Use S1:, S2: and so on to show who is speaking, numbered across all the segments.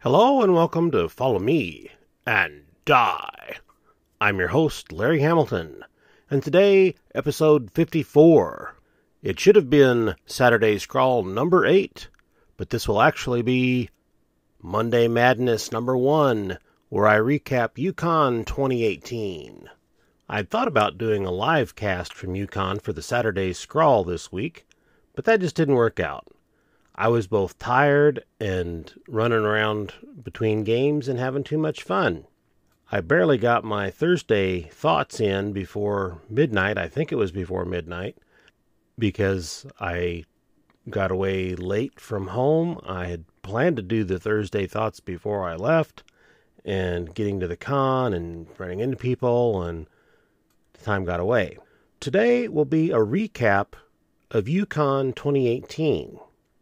S1: Hello and welcome to Follow Me and Die. I'm your host, Larry Hamilton, and today, episode 54. It should have been Saturday Scrawl number 8, but this will actually be Monday Madness number 1, where I recap UConn 2018. I'd thought about doing a live cast from UConn for the Saturday Scrawl this week, but that just didn't work out. I was both tired and running around between games and having too much fun. I barely got my Thursday thoughts in before midnight. I think it was before midnight, because I got away late from home. I had planned to do the Thursday thoughts before I left, and getting to the con and running into people, and the time got away. Today will be a recap of UConn 2018.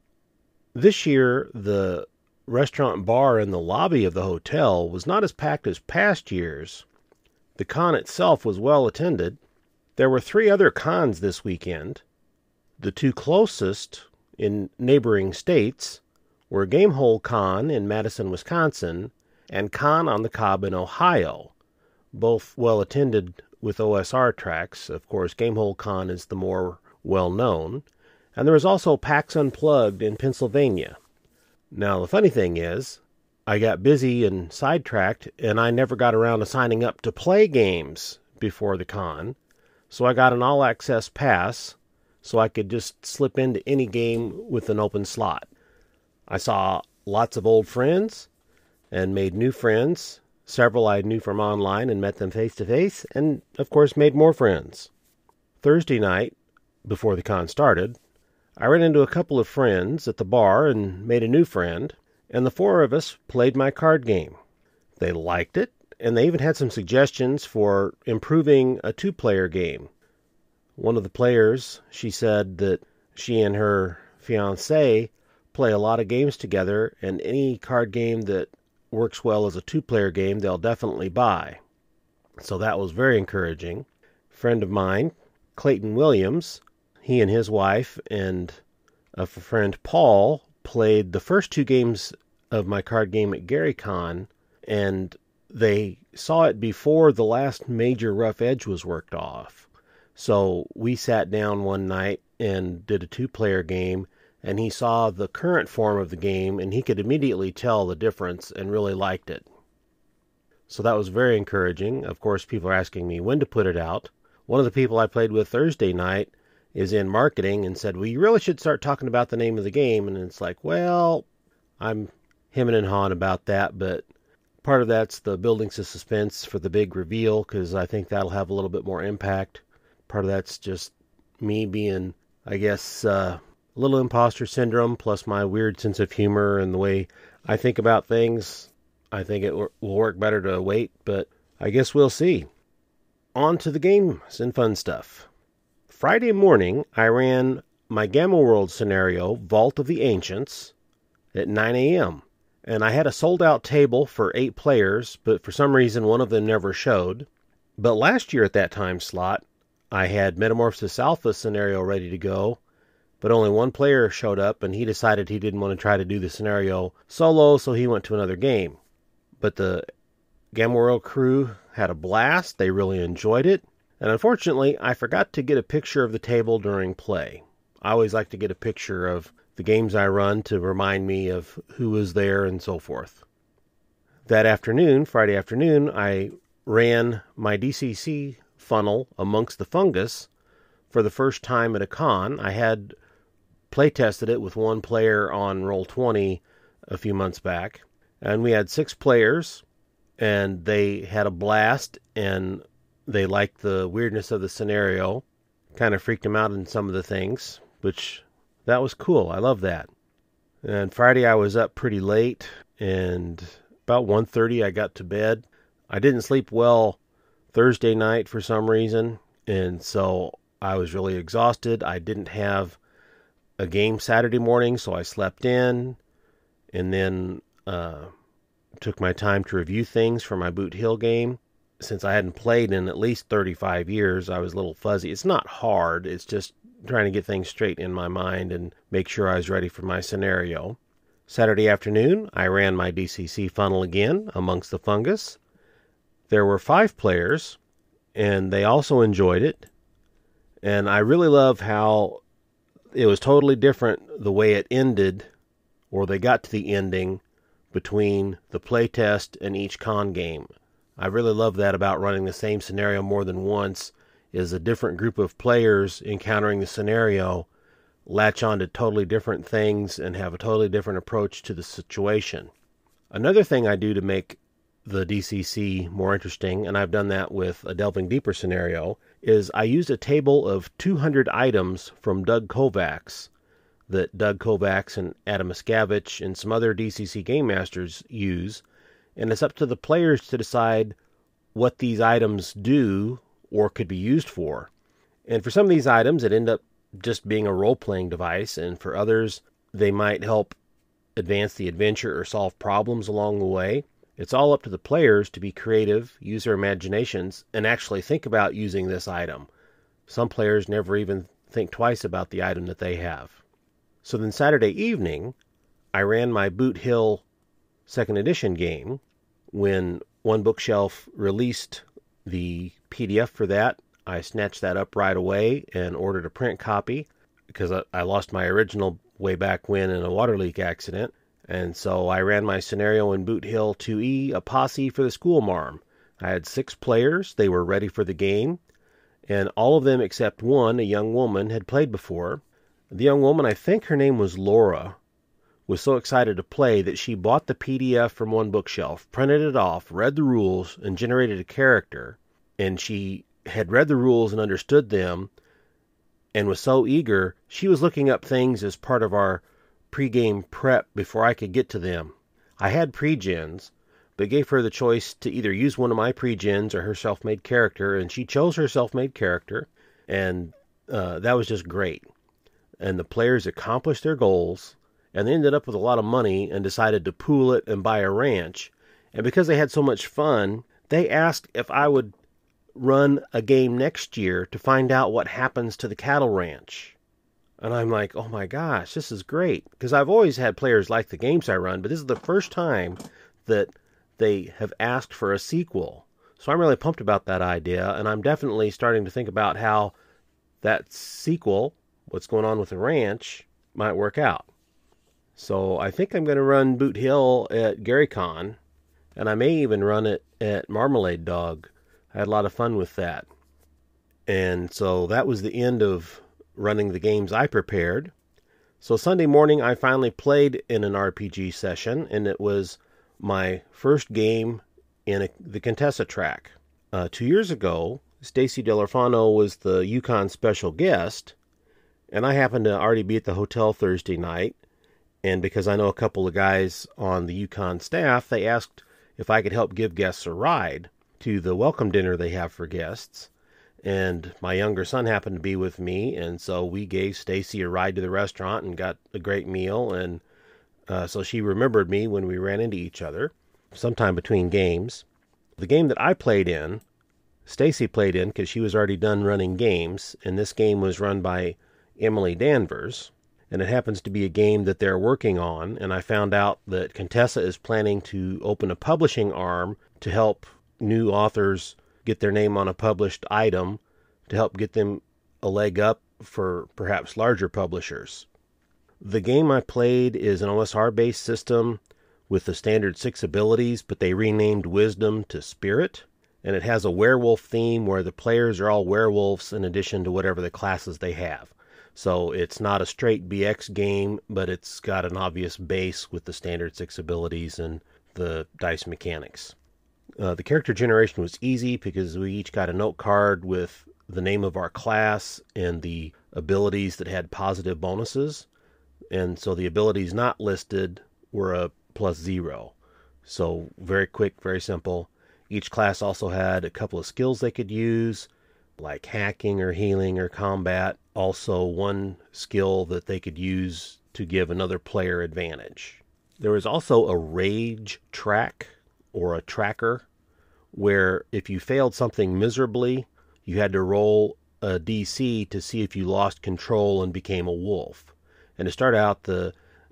S1: This year, the restaurant bar in the lobby of the hotel was not as packed as past years. The con itself was well attended. There were 3 other cons this weekend. The 2 closest in neighboring states were Gamehole Con in Madison, Wisconsin, and Con on the Cobb in Ohio, both well attended with OSR tracks. Of course, Gamehole Con is the more well-known. And there was also PAX Unplugged in Pennsylvania. Now, the funny thing is, I got busy and sidetracked, and I never got around to signing up to play games before the con. So I got an all-access pass, so I could just slip into any game with an open slot. I saw lots of old friends, and made new friends. Several I knew from online and met them face-to-face, and, of course, made more friends. Thursday night, before the con started, I ran into a couple of friends at the bar and made a new friend, and the 4 of us played my card game. They liked it, and they even had some suggestions for improving a 2-player game. One of the players, she said that she and her fiancé play a lot of games together, and any card game that works well as a 2-player game, they'll definitely buy. So that was very encouraging. A friend of mine, Clayton Williams, he and his wife and a friend Paul played the first 2 games of my card game at GaryCon, and they saw it before the last major rough edge was worked off. So we sat down one night and did a 2-player game, and he saw the current form of the game, and he could immediately tell the difference and really liked it. So that was very encouraging. Of course, people are asking me when to put it out. One of the people I played with Thursday night is in marketing and said, well, you really should start talking about the name of the game. And it's like, well, I'm hemming and hawing about that, but part of that's the building suspense for the big reveal, because I think that'll have a little bit more impact. Part of that's just me being, I guess, a little imposter syndrome, plus my weird sense of humor and the way I think about things. I think it will work better to wait, but I guess we'll see. On to the games and fun stuff. Friday morning, I ran my Gamma World scenario, Vault of the Ancients, at 9 a.m. And I had a sold-out table for 8 players, but for some reason one of them never showed. But last year at that time slot, I had Metamorphosis Alpha scenario ready to go, but only one player showed up, and he decided he didn't want to try to do the scenario solo, so he went to another game. But the Gamma World crew had a blast. They really enjoyed it. And unfortunately, I forgot to get a picture of the table during play. I always like to get a picture of the games I run to remind me of who was there and so forth. That afternoon, Friday afternoon, I ran my DCC funnel Amongst the Fungus for the first time at a con. I had play-tested it with one player on Roll20 a few months back. And we had 6 players, and they had a blast, and they liked the weirdness of the scenario. Kind of freaked them out in some of the things, which that was cool. I love that. And Friday I was up pretty late, and about 1:30 I got to bed. I didn't sleep well Thursday night for some reason, and so I was really exhausted. I didn't have a game Saturday morning, so I slept in, and then took my time to review things for my Boot Hill game. Since I hadn't played in at least 35 years, I was a little fuzzy. It's not hard. It's just trying to get things straight in my mind and make sure I was ready for my scenario. Saturday afternoon, I ran my DCC funnel again amongst the fungus. There were 5 players, and they also enjoyed it. And I really love how it was totally different the way it ended, or they got to the ending, between the playtest and each con game. I really love that about running the same scenario more than once, is a different group of players encountering the scenario latch on to totally different things and have a totally different approach to the situation. Another thing I do to make the DCC more interesting, and I've done that with a Delving Deeper scenario, is I used a table of 200 items from Doug Kovacs that Doug Kovacs and Adam Miscavige and some other DCC Game Masters use, and it's up to the players to decide what these items do or could be used for. And for some of these items, it ended up just being a role-playing device, and for others, they might help advance the adventure or solve problems along the way. It's all up to the players to be creative, use their imaginations, and actually think about using this item. Some players never even think twice about the item that they have. So then Saturday evening, I ran my Boot Hill 2nd edition game. When One Bookshelf released the PDF for that, I snatched that up right away and ordered a print copy because I lost my original way back when in a water leak accident. And so I ran my scenario in Boot Hill 2E, a posse for the schoolmarm. I had 6 players. They were ready for the game. And all of them except one, a young woman, had played before. The young woman, I think her name was Laura, was so excited to play that she bought the PDF from One Bookshelf, printed it off, read the rules, and generated a character. And she had read the rules and understood them and was so eager, she was looking up things as part of our pre-game prep before I could get to them. I had pre-gens, but gave her the choice to either use one of my pre-gens or her self-made character, and she chose her self-made character, and that was just great. And the players accomplished their goals, and they ended up with a lot of money and decided to pool it and buy a ranch. And because they had so much fun, they asked if I would run a game next year to find out what happens to the cattle ranch. And I'm like, oh my gosh, this is great. Because I've always had players like the games I run, but this is the first time that they have asked for a sequel. So I'm really pumped about that idea, and I'm definitely starting to think about how that sequel, what's going on with the ranch, might work out. So I think I'm going to run Boot Hill at GaryCon, and I may even run it at Marmalade Dog. I had a lot of fun with that. And so that was the end of running the games I prepared. So Sunday morning I finally played in an RPG session, and it was my first game in the Contessa track. 2 years ago, Stacy Delorfano was the Yukon special guest, and I happened to already be at the hotel Thursday night, and because I know a couple of guys on the Yukon staff, they asked if I could help give guests a ride to the welcome dinner they have for guests. And my younger son happened to be with me, and so we gave Stacy a ride to the restaurant and got a great meal, and so she remembered me when we ran into each other sometime between games. The game that I played in, Stacy played in because she was already done running games, and this game was run by Emily Danvers, and it happens to be a game that they're working on, and I found out that Contessa is planning to open a publishing arm to help new authors get their name on a published item to help get them a leg up for perhaps larger publishers. The game I played is an OSR-based system with the standard 6 abilities, but they renamed Wisdom to Spirit, and it has a werewolf theme where the players are all werewolves in addition to whatever the classes they have. So it's not a straight BX game, but it's got an obvious base with the standard 6 abilities and the dice mechanics. The character generation was easy because we each got a note card with the name of our class and the abilities that had positive bonuses. And so the abilities not listed were a +0. So very quick, very simple. Each class also had a couple of skills they could use, like hacking or healing or combat. Also one skill that they could use to give another player advantage. There was also a rage track, or a tracker, where if you failed something miserably, you had to roll a DC to see if you lost control and became a wolf. And to start out, the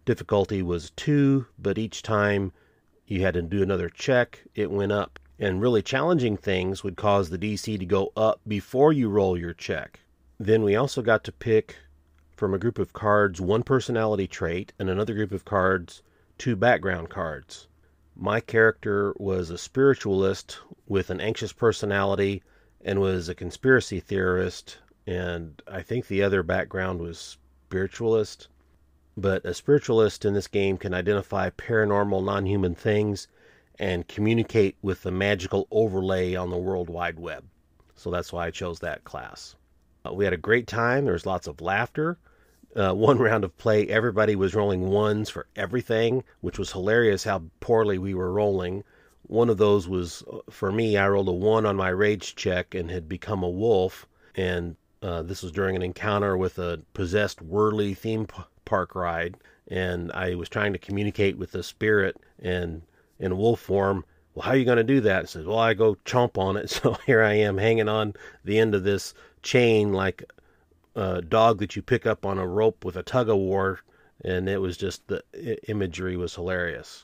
S1: difficulty was 2, but each time you had to do another check, it went up. And really challenging things would cause the DC to go up before you roll your check. Then we also got to pick from a group of cards 1 personality trait and another group of cards 2 background cards. My character was a spiritualist with an anxious personality and was a conspiracy theorist, and I think the other background was spiritualist. But a spiritualist in this game can identify paranormal, non-human things and communicate with the magical overlay on the World Wide Web. So that's why I chose that class. We had a great time. There was lots of laughter. One round of play, everybody was rolling 1s for everything, which was hilarious how poorly we were rolling. One of those was, for me, I rolled a 1 on my rage check and had become a wolf. And this was during an encounter with a possessed Whirly theme park ride. And I was trying to communicate with the spirit and in wolf form. Well, how are you going to do that? It says, well, I go chomp on it. So here I am hanging on the end of this chain like a dog that you pick up on a rope with a tug of war. And it was just, the imagery was hilarious.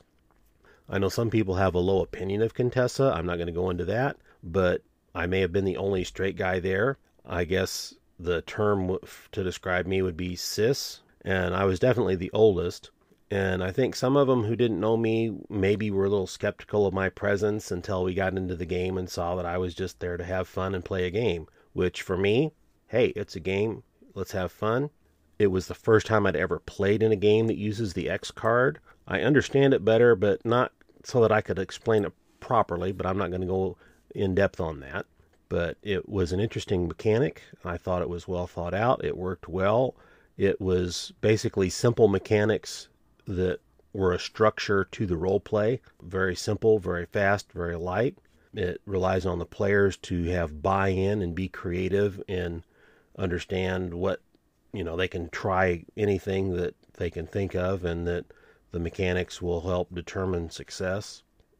S1: I know some people have a low opinion of Contessa. I'm not going to go into that, but I may have been the only straight guy there. I guess the term to describe me would be cis, and I was definitely the oldest. And I think some of them who didn't know me maybe were a little skeptical of my presence until we got into the game and saw that I was just there to have fun and play a game. Which for me, hey, it's a game. Let's have fun. It was the first time I'd ever played in a game that uses the X card. I understand it better, but not so that I could explain it properly, but I'm not going to go in depth on that. But it was an interesting mechanic. I thought it was well thought out. It worked well. It was basically simple mechanics that were a structure to the role play. Very simple, very fast, very light. It relies on the players to have buy-in and be creative and understand what, they can try anything that they can think of, and that the mechanics will help determine success.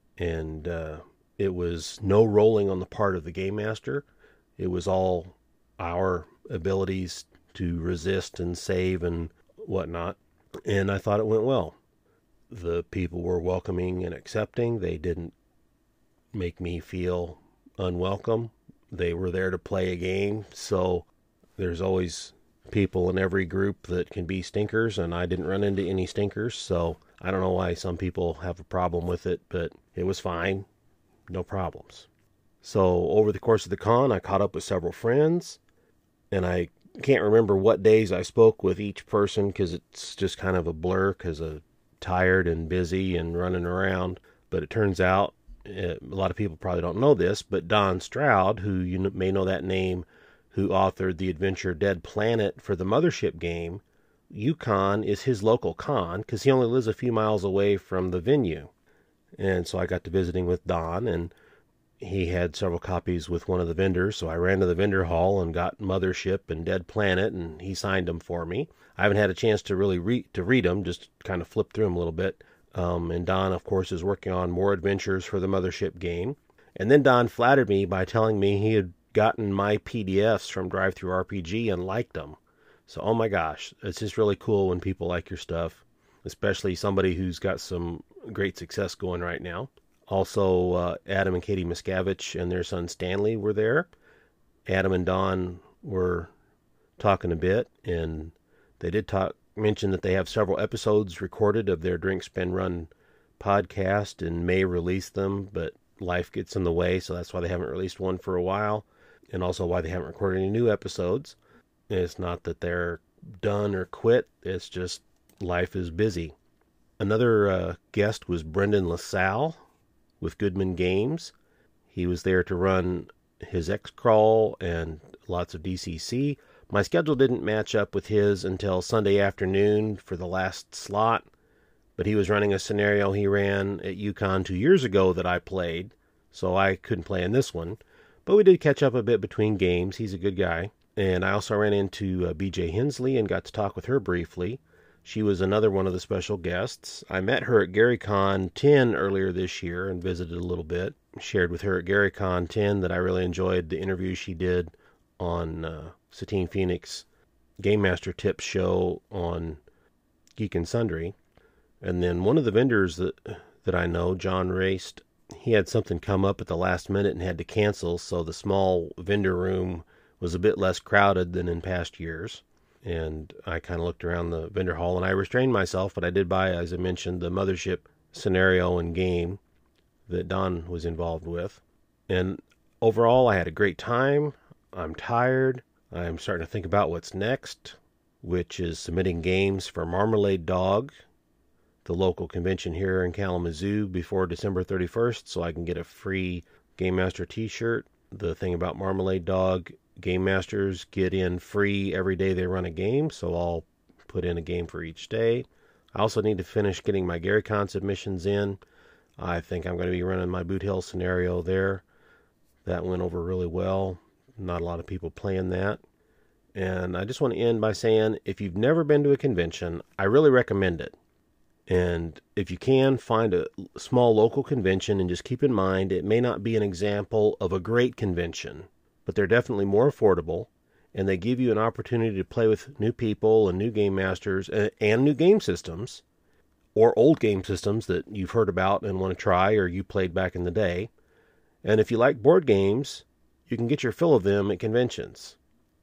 S1: And it was no rolling on the part of the game master. It was all our abilities to resist and save and whatnot. And I thought it went well. The people were welcoming and accepting. They didn't make me feel unwelcome. They were there to play a game. So there's always people in every group that can be stinkers, and I didn't run into any stinkers. So I don't know why some people have a problem with it, but it was fine. No problems. So over the course of the con, I caught up with several friends, and I can't remember what days I spoke with each person because it's just kind of a blur because I'm tired and busy and running around. But it turns out, a lot of people probably don't know this, but Don Stroud, who you may know that name, who authored the adventure Dead Planet for the Mothership game, UConn is his local con because he only lives a few miles away from the venue. And so I got to visiting with Don, and he had several copies with one of the vendors, so I ran to the vendor hall and got Mothership and Dead Planet, and he signed them for me. I haven't had a chance to really read them, just kind of flip through them a little bit. And Don, of course, is working on more adventures for the Mothership game. And then Don flattered me by telling me he had gotten my PDFs from DriveThruRPG and liked them. So, oh my gosh, it's just really cool when people like your stuff, especially somebody who's got some great success going right now. Also, Adam and Katie Miscavige and their son Stanley were there. Adam and Don were talking a bit, and they did mention that they have several episodes recorded of their Drink, Spin, Run podcast and may release them, but life gets in the way, so that's why they haven't released one for a while, and also why they haven't recorded any new episodes. It's not that they're done or quit, it's just life is busy. Another guest was Brendan LaSalle with Goodman Games. He was there to run his X-Crawl and lots of DCC. My schedule didn't match up with his until Sunday afternoon for the last slot, but he was running a scenario he ran at UConn 2 years ago that I played, so I couldn't play in this one. But we did catch up a bit between games. He's a good guy. And I also ran into BJ Hensley and got to talk with her briefly. She was another one of the special guests. I met her at GaryCon 10 earlier this year and visited a little bit. Shared with her at GaryCon 10 that I really enjoyed the interview she did on Satine Phoenix Game Master Tips show on Geek and Sundry. And then one of the vendors that I know, John Raced, he had something come up at the last minute and had to cancel, so the small vendor room was a bit less crowded than in past years. And I kind of looked around the vendor hall, and I restrained myself, but I did buy, as I mentioned, the Mothership scenario and game that Don was involved with. And overall, I had a great time. I'm tired. I'm starting to think about what's next, which is submitting games for Marmalade Dog, the local convention here in Kalamazoo, before December 31st, so I can get a free Game Master t-shirt. The thing about Marmalade Dog, Game Masters get in free every day they run a game, so I'll put in a game for each day. I also need to finish getting my GaryCon submissions in. I think I'm going to be running my Boot Hill scenario there. That went over really well. Not a lot of people playing that. And I just want to end by saying, if you've never been to a convention, I really recommend it. And if you can, find a small local convention, and just keep in mind, it may not be an example of a great convention, but they're definitely more affordable, and they give you an opportunity to play with new people and new game masters and new game systems, or old game systems that you've heard about and want to try, or you played back in the day. And if you like board games, you can get your fill of them at conventions.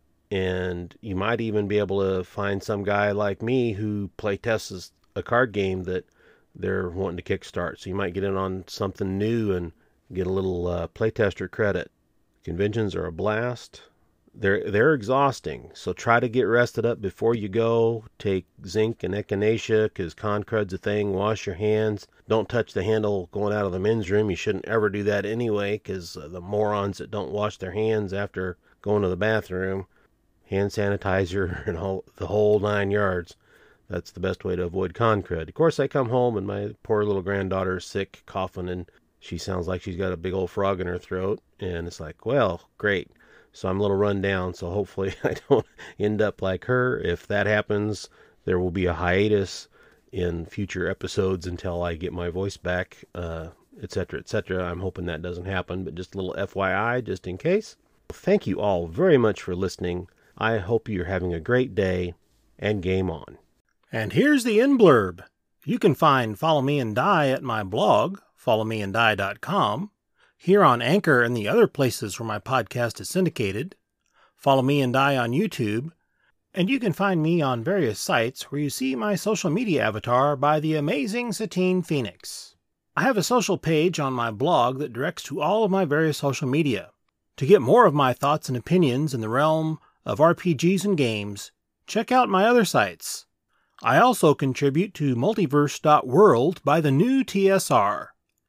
S1: And you might even be able to find some guy like me who play tests a card game that they're wanting to kickstart. So you might get in on something new and get a little playtester credit. Conventions are a blast. They're exhausting, so try to get rested up before you go. Take zinc and echinacea, because con crud's a thing. Wash your hands. Don't touch the handle going out of the men's room. You shouldn't ever do that anyway, because the morons that don't wash their hands after going to the bathroom. Hand sanitizer and the whole 9 yards. That's the best way to avoid con crud. Of course, I come home and my poor little granddaughter is sick, coughing, and she sounds like she's got a big old frog in her throat. And it's like, well, great. So I'm a little run down, so hopefully I don't end up like her. If that happens, there will be a hiatus in future episodes until I get my voice back, etc., etc. I'm hoping that doesn't happen, but just a little FYI, just in case. Thank you all very much for listening. I hope you're having a great day, and game on.
S2: And here's the end blurb. You can find Follow Me and Die at my blog, followmeanddie.com, here on Anchor and the other places where my podcast is syndicated. Follow Me and Die on YouTube, and you can find me on various sites where you see my social media avatar by the amazing Satine Phoenix. I have a social page on my blog that directs to all of my various social media. To get more of my thoughts and opinions in the realm of RPGs and games, check out my other sites. I also contribute to multiverse.world by the new TSR.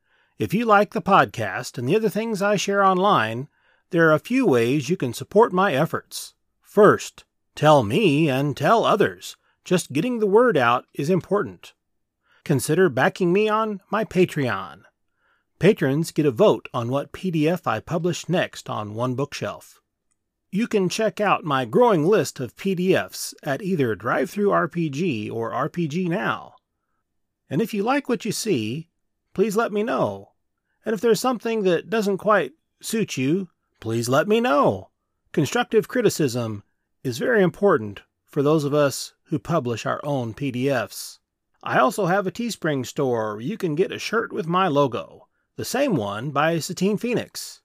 S2: If you like the podcast and the other things I share online, there are a few ways you can support my efforts. First, tell me and tell others. Just getting the word out is important. Consider backing me on my Patreon. Patrons get a vote on what PDF I publish next on One Bookshelf. You can check out my growing list of PDFs at either DriveThruRPG or RPG Now. And if you like what you see, please let me know. And if there's something that doesn't quite suit you, please let me know. Constructive criticism is very important for those of us who publish our own PDFs. I also have a Teespring store where you can get a shirt with my logo, the same one by Satine Phoenix.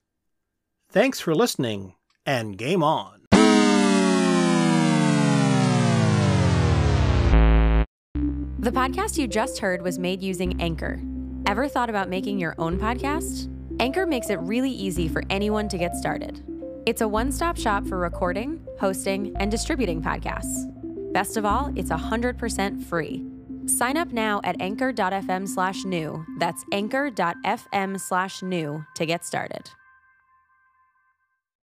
S2: Thanks for listening, and game on.
S3: The podcast you just heard was made using Anchor. Ever thought about making your own podcast? Anchor makes it really easy for anyone to get started. It's a one-stop shop for recording, hosting, and distributing podcasts. Best of all, it's 100% free. Sign up now at anchor.fm/new. That's anchor.fm/new to get started.